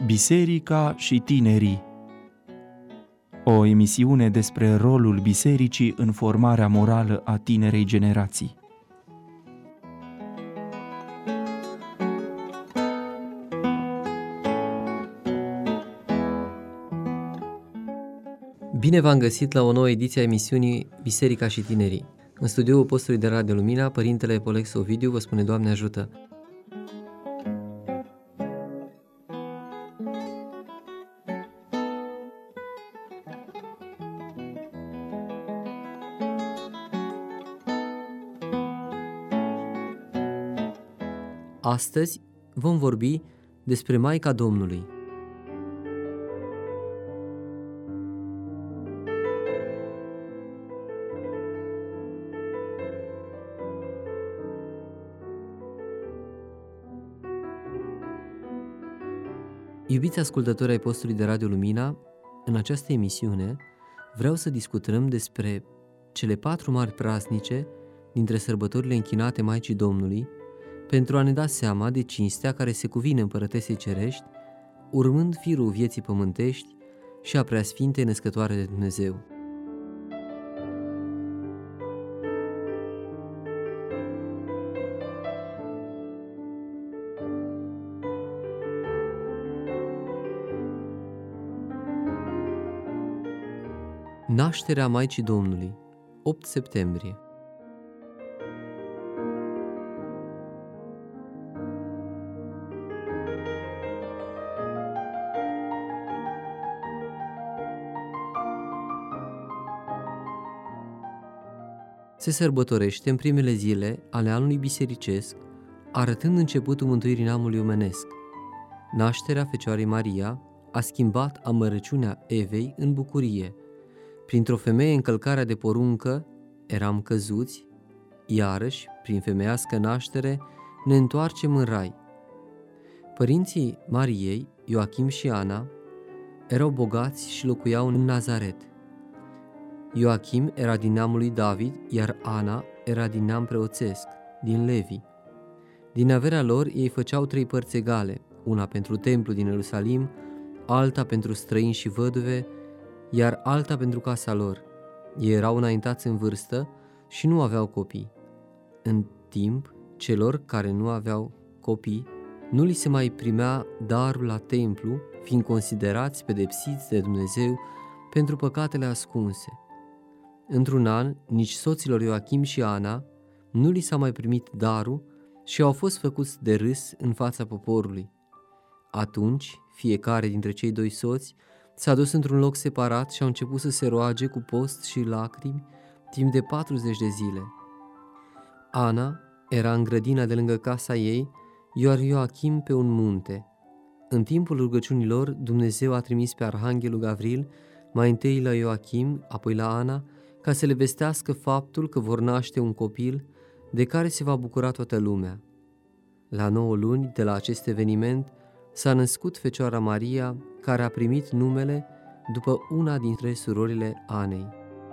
Biserica și tinerii. O emisiune despre rolul bisericii în formarea morală a tinerei generații. Bine v-am găsit la o nouă ediție a emisiunii Biserica și tinerii. În studioul postului de Radio Lumina, Părintele Polex Ovidiu vă spune: Doamne ajută! Astăzi vom vorbi despre Maica Domnului. Iubiți ascultători ai postului de Radio Lumina, în această emisiune vreau să discutăm despre cele 4 mari praznice dintre sărbătorile închinate Maicii Domnului, pentru a ne da seama de cinstea care se cuvine Împărătesei Cerești, urmând firul vieții pământești și a Preasfintei Născătoare de Dumnezeu. Nașterea Maicii Domnului, 8 septembrie. Se sărbătorește în primele zile ale anului bisericesc, arătând începutul mântuirii neamului omenesc. Nașterea Fecioarei Maria a schimbat amărăciunea Evei în bucurie. Printr-o femeie încălcarea de poruncă eram căzuți, iarăși, prin femeiască naștere, ne întoarcem în rai. Părinții Mariei, Ioachim și Ana, erau bogați și locuiau în Nazaret. Ioachim era din neamul lui David, iar Ana era din neam preoțesc, din Levi. Din averea lor ei făceau 3 părți egale, una pentru templu din Ierusalim, alta pentru străini și văduve, iar alta pentru casa lor. Ei erau înaintați în vârstă și nu aveau copii. În timp, celor care nu aveau copii, nu li se mai primea darul la templu, fiind considerați pedepsiți de Dumnezeu pentru păcatele ascunse. Într-un an, nici soților Ioachim și Ana nu li s-a mai primit darul și au fost făcuți de râs în fața poporului. Atunci, fiecare dintre cei 2 soți s-a dus într-un loc separat și au început să se roage cu post și lacrimi timp de 40 de zile. Ana era în grădina de lângă casa ei, iar Ioachim pe un munte. În timpul rugăciunilor, Dumnezeu a trimis pe Arhanghelul Gavril, mai întâi la Ioachim, apoi la Ana, ca să le vestească faptul că vor naște un copil de care se va bucura toată lumea. La 9 luni de la acest eveniment s-a născut Fecioara Maria, care a primit numele după una dintre surorile Anei.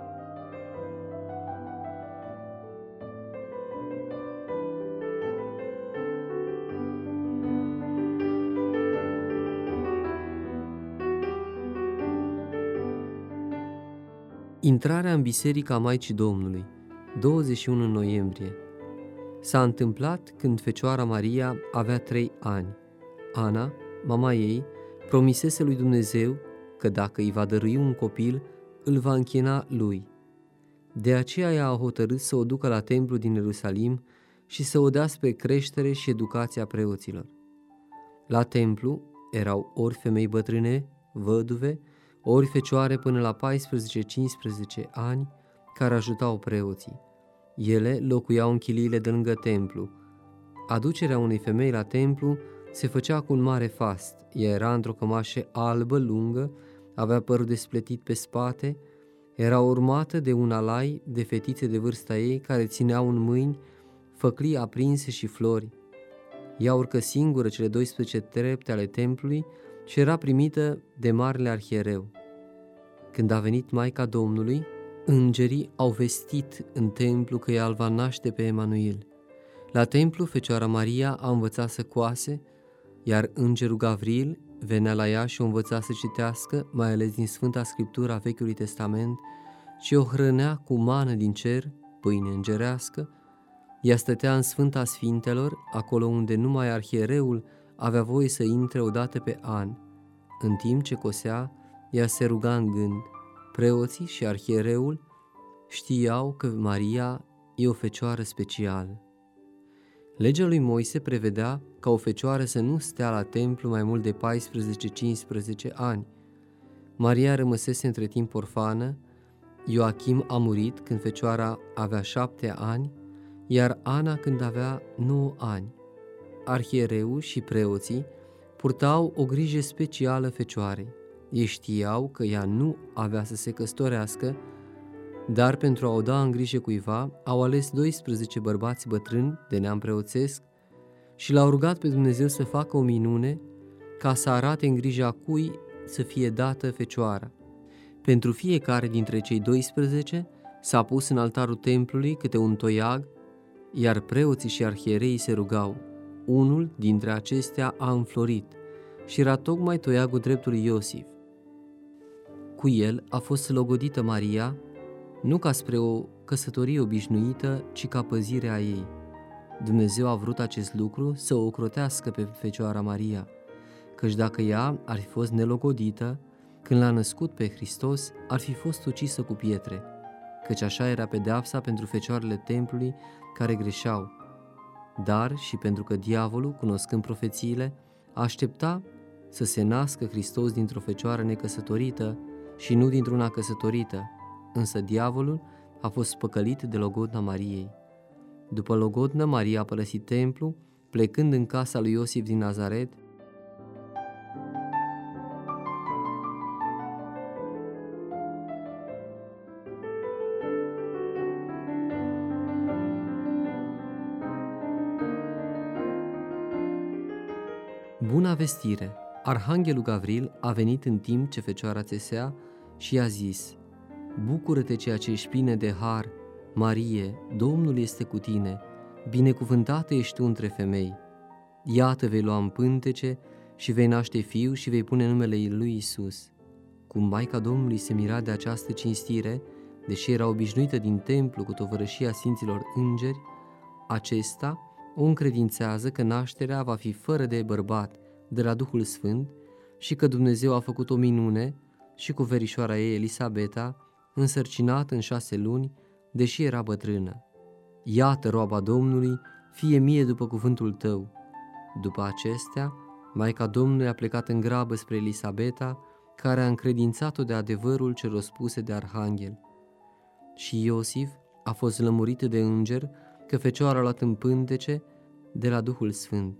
Intrarea în Biserica Maicii Domnului, 21 noiembrie. S-a întâmplat când Fecioara Maria avea 3 ani. Ana, mama ei, promisese lui Dumnezeu că dacă îi va dărui un copil, îl va închina lui. De aceea ea a hotărât să o ducă la templu din Ierusalim și să o dea spre creștere și educația preoților. La templu erau ori femei bătrâne, văduve, ori fecioare până la 14-15 ani care ajutau preoții. Ele locuiau în chiliile de lângă templu. Aducerea unei femei la templu se făcea cu un mare fast. Ea era într-o cămașă albă, lungă, avea părul despletit pe spate, era urmată de un alai de fetițe de vârsta ei care țineau în mâini făclii aprinse și flori. Ea urcă singură cele 12 trepte ale templului și era primită de marele arhiereu. Când a venit Maica Domnului, îngerii au vestit în templu că ea îl va naște pe Emanuel. La templu, Fecioara Maria a învățat să coase, iar îngerul Gavril venea la ea și o învăța să citească, mai ales din Sfânta Scriptură a Vechiului Testament, și o hrănea cu mană din cer, pâine îngerească. Ea stătea în Sfânta Sfintelor, acolo unde numai arhiereul avea voie să intre odată pe an. În timp ce cosea, ea se ruga în gând. Preoții și arhiereul știau că Maria e o fecioară specială. Legea lui Moise prevedea ca o fecioară să nu stea la templu mai mult de 14-15 ani. Maria rămăsese între timp orfană, Ioachim a murit când fecioara avea 7 ani, iar Ana când avea 9 ani. Arhiereul și preoții purtau o grijă specială fecioarei. Ei știau că ea nu avea să se căsătorească, dar pentru a o da în grijă cuiva, au ales 12 bărbați bătrâni de neam preoțesc și l-au rugat pe Dumnezeu să facă o minune ca să arate în grija cui să fie dată fecioara. Pentru fiecare dintre cei 12 s-a pus în altarul templului câte un toiag, iar preoții și arhiereii se rugau. Unul dintre acestea a înflorit și era tocmai toiagul dreptului Iosif. Cu el a fost logodită Maria, nu ca spre o căsătorie obișnuită, ci ca păzire a ei. Dumnezeu a vrut acest lucru să o ocrotească pe Fecioara Maria, căci dacă ea ar fi fost nelogodită, când l-a născut pe Hristos, ar fi fost ucisă cu pietre, căci așa era pedeapsa pentru fecioarele templului care greșeau. Dar și pentru că diavolul, cunoscând profețiile, aștepta să se nască Hristos dintr-o fecioară necăsătorită și nu dintr-una căsătorită, însă diavolul a fost păcălit de logodna Mariei. După logodnă, Maria a părăsit templu, plecând în casa lui Iosif din Nazaret. Buna vestire! Arhanghelul Gavril a venit în timp ce fecioara țesea și i-a zis: Bucură-te, ceea ce ești plină de har, Marie, Domnul este cu tine, binecuvântată ești tu între femei. Iată, vei lua în pântece și vei naște fiu și vei pune numele lui Isus. Cum Maica Domnului se mira de această cinstire, deși era obișnuită din templu cu tovărășia sfinților îngeri, acesta o încredințează că nașterea va fi fără de bărbat de la Duhul Sfânt și că Dumnezeu a făcut o minune și cu verișoara ei Elisabeta, însărcinată în 6 luni, deși era bătrână. Iată, roaba Domnului, fie mie după cuvântul tău. După acestea, Maica Domnului a plecat în grabă spre Elisabeta, care a încredințat-o de adevărul celor spuse de arhanghel. Și Iosif a fost lămurit de înger că fecioara a luat în pântece de la Duhul Sfânt.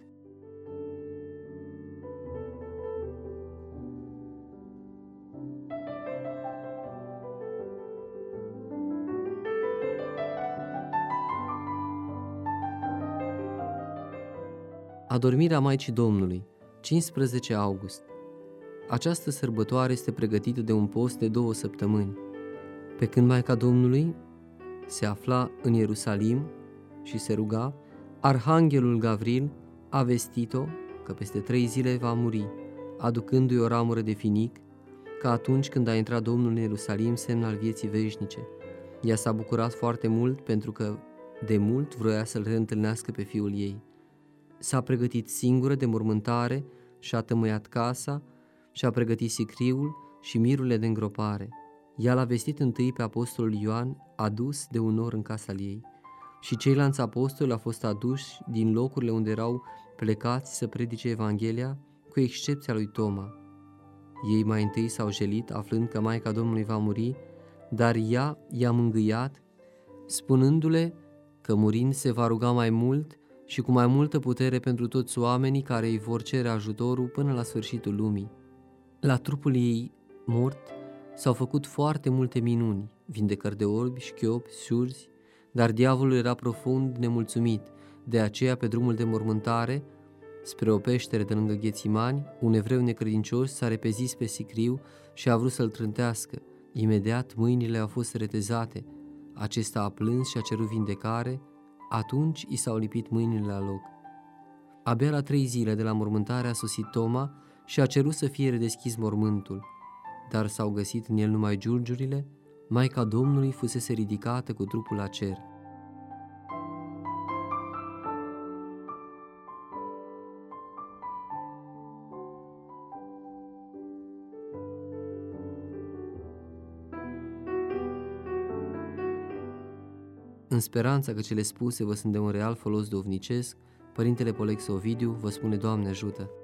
Adormirea Maicii Domnului, 15 august. Această sărbătoare este pregătită de un post de 2 săptămâni. Pe când Maica Domnului se afla în Ierusalim și se ruga, Arhanghelul Gavril a vestit-o că peste 3 zile va muri, aducându-i o ramură de finic, ca atunci când a intrat Domnul în Ierusalim, semn al vieții veșnice. Ea s-a bucurat foarte mult pentru că de mult vroia să-l reîntâlnească pe fiul ei. S-a pregătit singură de mormântare și-a tămâiat casa și-a pregătit sicriul și mirurile de îngropare. Ea l-a vestit întâi pe apostolul Ioan, adus de un nor în casa ei, și ceilalți apostoli au fost aduși din locurile unde erau plecați să predice Evanghelia, cu excepția lui Toma. Ei mai întâi s-au jelit, aflând că Maica Domnului va muri, dar ea i-a mângâiat, spunându-le că murind se va ruga mai mult și cu mai multă putere pentru toți oamenii care îi vor cere ajutorul până la sfârșitul lumii. La trupul ei mort s-au făcut foarte multe minuni, vindecări de orbi, șchiopi, surzi, dar diavolul era profund nemulțumit. De aceea, pe drumul de mormântare, spre o peșteră de lângă Ghețimani, un evreu necredincios s-a repezit pe sicriu și a vrut să-l trântească. Imediat mâinile au fost retezate. Acesta a plâns și a cerut vindecare. Atunci i s-au lipit mâinile la loc. Abia la 3 zile de la mormântare a sosit Toma, și a cerut să fie redeschis mormântul, dar s-au găsit în el numai giurgiurile, Maica Domnului fusese ridicată cu trupul la cer. În speranța că cele spuse vă sunt de un real folos duhovnicesc, Părintele Polex Ovidiu vă spune: Doamne ajută!